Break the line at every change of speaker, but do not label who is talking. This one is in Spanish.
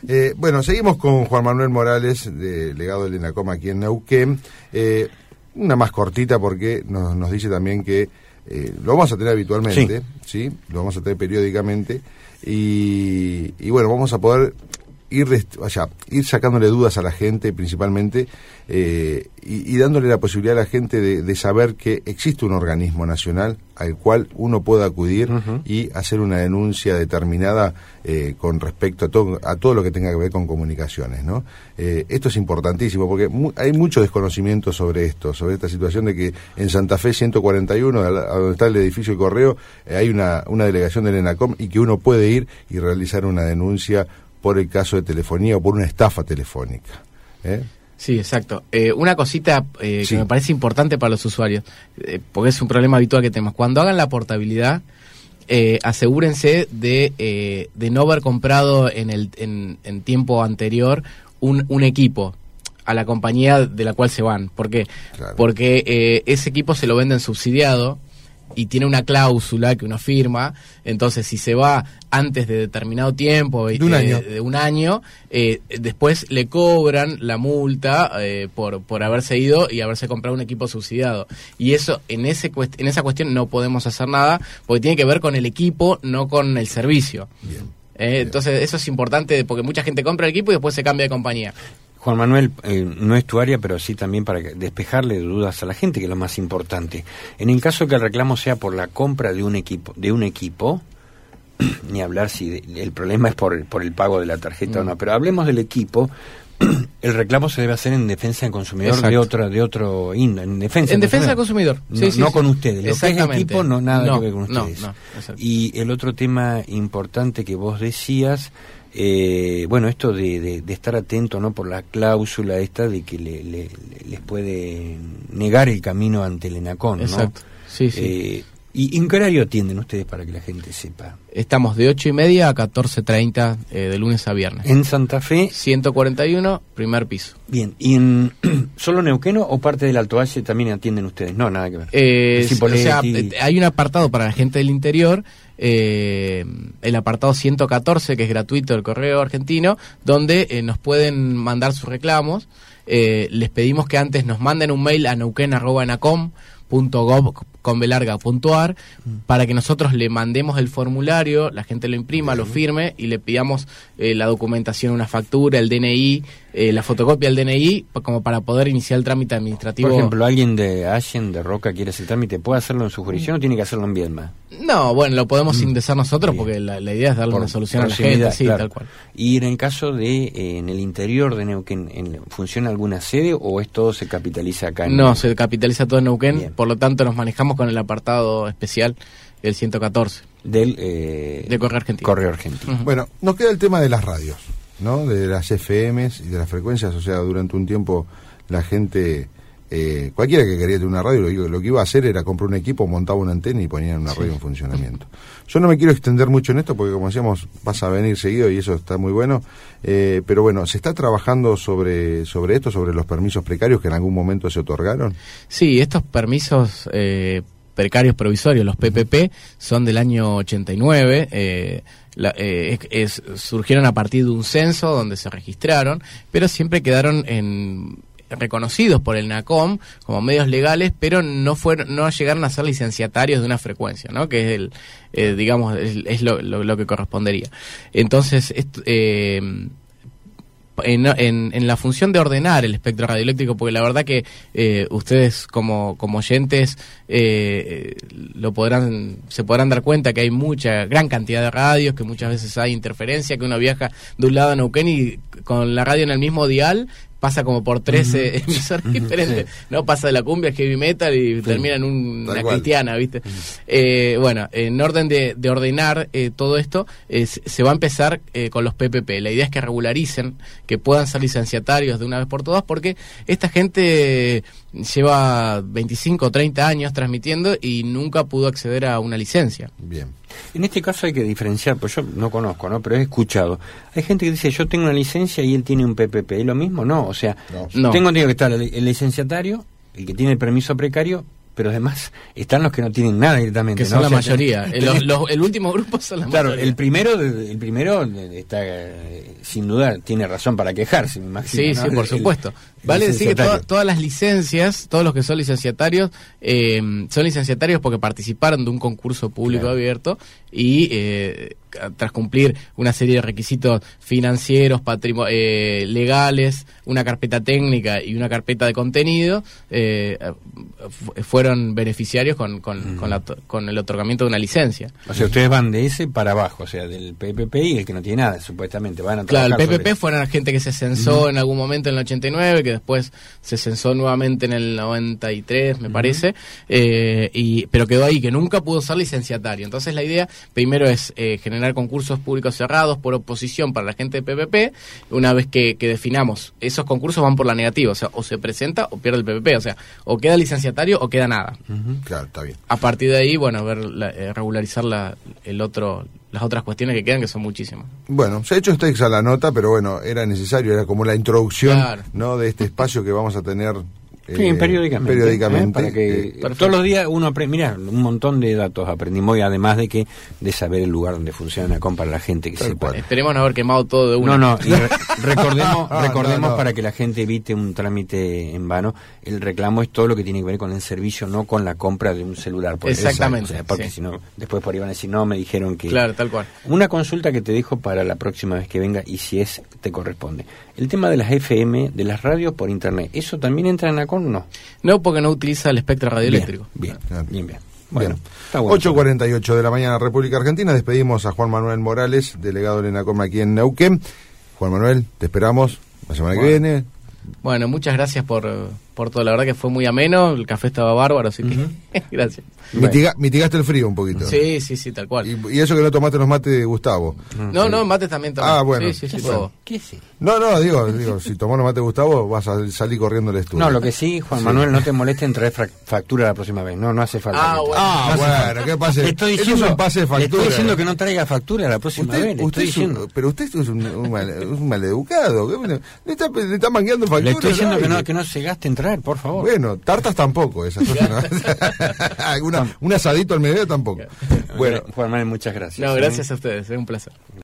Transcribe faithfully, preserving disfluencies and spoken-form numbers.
Eh, bueno, seguimos con Juan Manuel Morales, delegado del ENACOM aquí en Neuquén. Eh, una más cortita porque nos, nos dice también que eh, lo vamos a tener habitualmente, sí. ¿sí? Lo vamos a tener periódicamente. Y, y bueno, vamos a poder ir, vaya, ir sacándole dudas a la gente principalmente eh, y, y dándole la posibilidad a la gente de, de saber que existe un organismo nacional al cual uno pueda acudir uh-huh. y hacer una denuncia determinada eh, con respecto a todo, a todo lo que tenga que ver con comunicaciones, ¿no? Eh, esto es importantísimo porque mu- hay mucho desconocimiento sobre esto, sobre esta situación de que en Santa Fe ciento cuarenta y uno, a, la, a donde está el edificio de correo, eh, hay una, una delegación del ENACOM y que uno puede ir y realizar una denuncia por el caso de telefonía o por una estafa telefónica. ¿Eh?
Sí, exacto. Eh, una cosita eh,
sí.
que me parece importante para los usuarios, eh, porque es un problema habitual que tenemos. Cuando hagan la portabilidad, eh, asegúrense de, eh, de no haber comprado en, el, en, en tiempo anterior un, un equipo a la compañía de la cual se van. ¿Por qué? Claro. Porque eh, ese equipo se lo venden subsidiado y tiene una cláusula que uno firma, entonces si se va antes de determinado tiempo,
de un
eh,
año,
de un año eh, después le cobran la multa eh, por por haberse ido y haberse comprado un equipo subsidiado. Y eso, en ese cuest- en esa cuestión no podemos hacer nada, porque tiene que ver con el equipo, no con el servicio.
Bien.
Eh,
Bien.
Entonces eso es importante, porque mucha gente compra el equipo y después se cambia de compañía.
Juan Manuel, eh, no es tu área, pero sí también para despejarle dudas a la gente, que es lo más importante. En el caso que el reclamo sea por la compra de un equipo, de un equipo, ni hablar si de, el problema es por, por el pago de la tarjeta mm. o no, pero hablemos del equipo. El reclamo se debe hacer en defensa del consumidor. Exacto. de otro de otro índole, en defensa
en
del
defensa del consumidor,
no,
sí, sí,
no
sí.
con ustedes. Lo que es el equipo no nada
no,
que ver con ustedes.
No, no,
y el otro tema importante que vos decías, eh, bueno, esto de, de, de estar atento, no, por la cláusula esta de que le, le, les puede negar el camino ante el ENACOM, ¿no?
Exacto. Sí, sí.
Eh, ¿Y en qué horario atienden ustedes para que la gente sepa?
Estamos de ocho y media a catorce treinta eh, de lunes a viernes.
¿En Santa Fe?
ciento cuarenta y uno, primer piso.
Bien, ¿y en solo Neuqueno o parte del Alto Valle también atienden ustedes? No, nada que ver.
Eh, o sea, hay un apartado para la gente del interior, eh, el apartado ciento catorce, que es gratuito del Correo Argentino, donde eh, nos pueden mandar sus reclamos. Eh, les pedimos que antes nos manden un mail a neuquén arroba enacom punto gob con b larga punto ar para que nosotros le mandemos el formulario, la gente lo imprima, lo firme y le pidamos eh, la documentación, una factura, el D N I, eh, la fotocopia del D N I, como para poder iniciar el trámite administrativo.
Por ejemplo, alguien de Allen, de Roca, quiere hacer el trámite, ¿puede hacerlo en su jurisdicción o tiene que hacerlo en Viedma?
No, bueno, lo podemos mm. ingresar nosotros porque la, la idea es darle por, una solución a la gente, sí, claro. Tal cual.
Y en el caso de, eh, en el interior de Neuquén, en, ¿funciona alguna sede o es todo se capitaliza acá? En
no,
Neuquén?
Se capitaliza todo en Neuquén, Bien. Por lo tanto nos manejamos con el apartado especial del ciento catorce.
Del eh,
de Correo Argentino.
Correo Argentino.
Uh-huh. Bueno, nos queda el tema de las radios, ¿no? De las F Ms y de las frecuencias, o sea, durante un tiempo la gente... Eh, cualquiera que quería tener una radio, lo, lo que iba a hacer era comprar un equipo, montaba una antena y ponía una sí. radio en funcionamiento. Yo no me quiero extender mucho en esto porque, como decíamos, vas a venir seguido y eso está muy bueno, eh, pero bueno, ¿se está trabajando sobre sobre esto, sobre los permisos precarios que en algún momento se otorgaron?
Sí, estos permisos eh, precarios provisorios, los P P P, son del año ochenta y nueve, eh, La, eh, es, es, surgieron a partir de un censo donde se registraron, pero siempre quedaron en... reconocidos por el ENACOM como medios legales, pero no fueron, no llegaron a ser licenciatarios de una frecuencia, ¿no? Que es el, eh, digamos, es, es lo, lo, lo que correspondería. Entonces, esto, eh, en, en, en la función de ordenar el espectro radioeléctrico, porque la verdad que eh, ustedes como, como oyentes eh, lo podrán, se podrán dar cuenta que hay mucha, gran cantidad de radios, que muchas veces hay interferencia, que uno viaja de un lado a Neuquén y con la radio en el mismo dial pasa como por trece uh-huh. emisoras uh-huh. diferentes, sí. ¿no? Pasa de la cumbia al heavy metal y sí. termina en un, una cual. cristiana, ¿viste? Uh-huh. Eh, bueno, en orden de, de ordenar eh, todo esto, eh, se va a empezar eh, con los P P P. La idea es que regularicen, que puedan ser licenciatarios de una vez por todas, porque esta gente lleva veinticinco o treinta años transmitiendo y nunca pudo acceder a una licencia.
Bien.
En este caso hay que diferenciar, pues yo no conozco, ¿no? Pero he escuchado. Hay gente que dice, yo tengo una licencia y él tiene un P P P. ¿Es lo mismo? No, o sea,
no.
tengo, tengo que estar el, el licenciatario, el que tiene el permiso precario, pero además están los que no tienen nada directamente.
Que son
¿no?
la
O sea,
mayoría.
tenés,
Los, los, el último grupo son la
claro,
mayoría.
el primero, el primero está, eh, sin duda, tiene razón para quejarse, me imagino.
Sí,
¿no?
sí, por
el,
supuesto.
El,
vale
el
decir que to todas las licencias, todos los que son licenciatarios, eh, son licenciatarios porque participaron de un concurso público claro. abierto y eh, tras cumplir una serie de requisitos financieros, patrimo eh, legales, una carpeta técnica y una carpeta de contenido, eh, fueron beneficiarios con, con, mm. con, la, con el otorgamiento de una licencia.
O sea, ustedes van de ese para abajo, o sea, del P P P y el que no tiene nada, supuestamente. Van a
claro, el P P P fueron la gente que se censó mm. en algún momento en el ochenta y nueve, que después se censó nuevamente en el noventa y tres, me mm. parece, eh, y pero quedó ahí, que nunca pudo ser licenciatario. Entonces la idea, primero es eh, generar concursos públicos cerrados por oposición para la gente de P P P. Una vez que, que definamos, esos concursos van por la negativa, o sea, o se presenta o pierde el P P P, o sea, o queda licenciatario o queda nada.
Uh-huh. Claro, está bien.
A partir de ahí, bueno, ver la, eh, regularizar la, el otro, las otras cuestiones que quedan, que son muchísimas.
Bueno, se ha hecho esta a la nota, pero bueno, era necesario, era como la introducción, claro. ¿no? de este espacio que vamos a tener.
Sí, eh, periódicamente.
periódicamente
¿eh? Para que eh, todos los días uno aprende, mira, un montón de datos aprendimos, y además de que de saber el lugar donde funciona Enacom para la gente que sepa.
Esperemos no haber quemado todo de uno.
No, no, y re recordemos, ah, recordemos no, no. para que la gente evite un trámite en vano, el reclamo es todo lo que tiene que ver con el servicio, no con la compra de un celular. Por
Exactamente.
O sea, porque sí. si no, después por ahí van a decir, no, me dijeron que...
Claro, tal cual.
Una consulta que te dejo para la próxima vez que venga, y si es, te corresponde. El tema de las F M, de las radios por internet, ¿eso también entra en Enacom o no?
No, porque no utiliza el espectro radioeléctrico.
Bien, bien, bien. bien.
Bueno, bueno. ocho cuarenta y ocho de la mañana, República Argentina. Despedimos a Juan Manuel Morales, delegado del Enacom aquí en Neuquén. Juan Manuel, te esperamos la semana bueno. que viene.
Bueno, muchas gracias por, por todo. La verdad que fue muy ameno, el café estaba bárbaro, así que uh-huh. gracias.
Mitiga, bueno. Mitigaste el frío un poquito.
Sí, sí, sí, tal cual.
Y, y eso que no tomaste los mates de Gustavo.
No, sí. no, mates también tomé.
Ah, bueno.
Sí, sí, sí,
bueno.
todo.
¿Qué sí?
No, no, digo, digo, si tomás los mates de Gustavo vas a salir corriendo al estudio.
No, lo que sí, Juan sí. Manuel, no te moleste en traer factura la próxima vez. No, no hace falta.
Ah, bueno,
ah,
no
bueno falta. ¿Qué pase?
Le estoy diciendo,
es un pase de factura.
Le estoy diciendo que no traiga factura la próxima
usted,
vez. Le
usted
estoy
es un,
diciendo.
pero usted es un, un, mal, un maleducado. Le está, le está mangueando factura.
Le estoy diciendo que no, que no se gaste en traer, por favor.
Bueno, tartas tampoco, esas cosas. ¿no? Una, un asadito al mediodía tampoco.
Bueno, Juan Manuel, muchas gracias.
No, gracias ¿eh? a ustedes, es un placer.